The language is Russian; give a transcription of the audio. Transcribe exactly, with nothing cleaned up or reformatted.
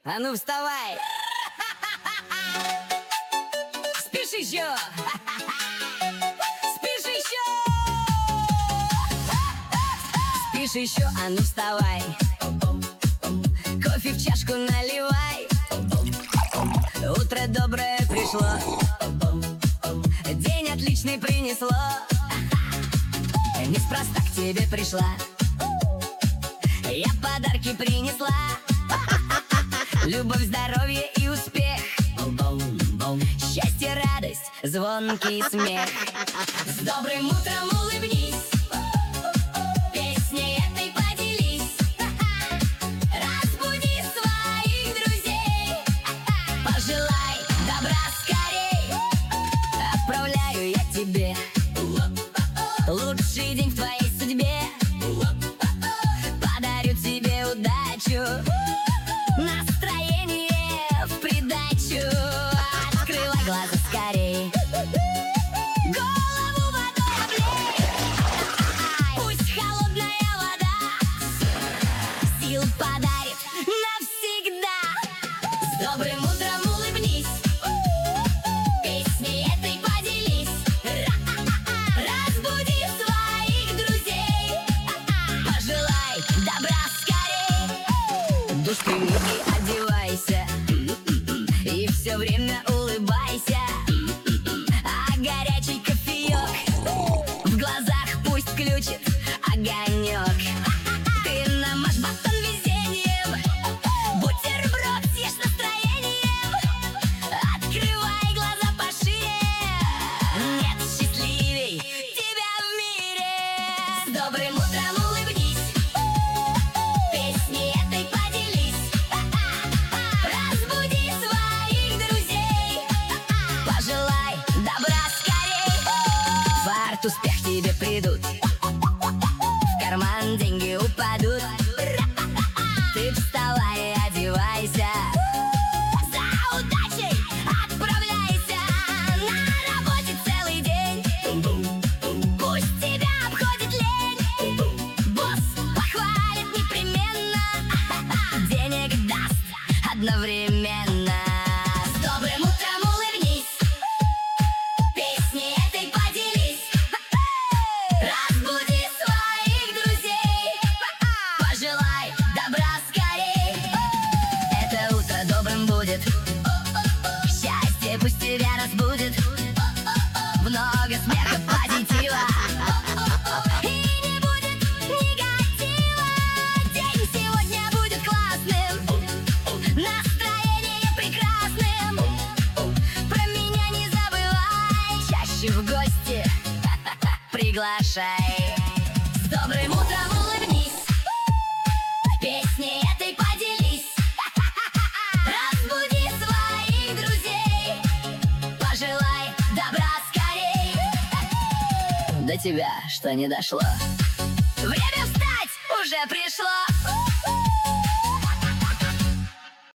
А ну вставай! Спишь еще! Спишь еще! Спишь еще, а ну вставай! Кофе в чашку наливай! Утро доброе пришло, день отличный принесло. Неспроста к тебе пришла, я подарки принесла. Любовь, здоровье и успех, счастье, радость, звонкий смех. С добрым утром улыбнись, песней этой поделись. Разбуди своих друзей, пожелай добра скорей. Отправляю я тебе лучший день в твоей судьбе. Подарю тебе удачу, настроение в придачу. Открывай глаза скорей, голову водой облей. Пусть холодная вода сил подарит навсегда. С добрым утром улыбнись, песней этой поделись. Разбуди своих друзей, пожелай добра скорей. Душ прими и одевайся, и все время улыбайся. А горячий кофеек в глазах пусть включит огонек. Ты намажь батон везением, бутерброд съешь с настроением. Открывай глаза пошире, нет счастливей тебя в мире. С добрым утром улыбнись, песней этой поделись. Разбуди своих друзей, пожелай добра скорей. Фарт, успех тебе придут, в карман деньги упадут. Ты вставай и одевайся, за удачей отправляйся. На работе целый день пусть тебя обходит лень. Босс похвалит непременно, денег даст одновременно. С добрым утром улыбнись, песней этой поделись. Разбуди своих друзей, пожелай добра скорей. Это утро добрым будет, счастье пусть тебя разбудит. Много смеха, позитива, и не будет негатива. День сегодня будет классным, настроение прекрасным. Про меня не забывай, чаще в гости приглашай. С добрым утром улыбнись, песней этой поделись. Разбуди своих друзей, пожелай добра скорей. До тебя что не дошло, время встать уже пришло.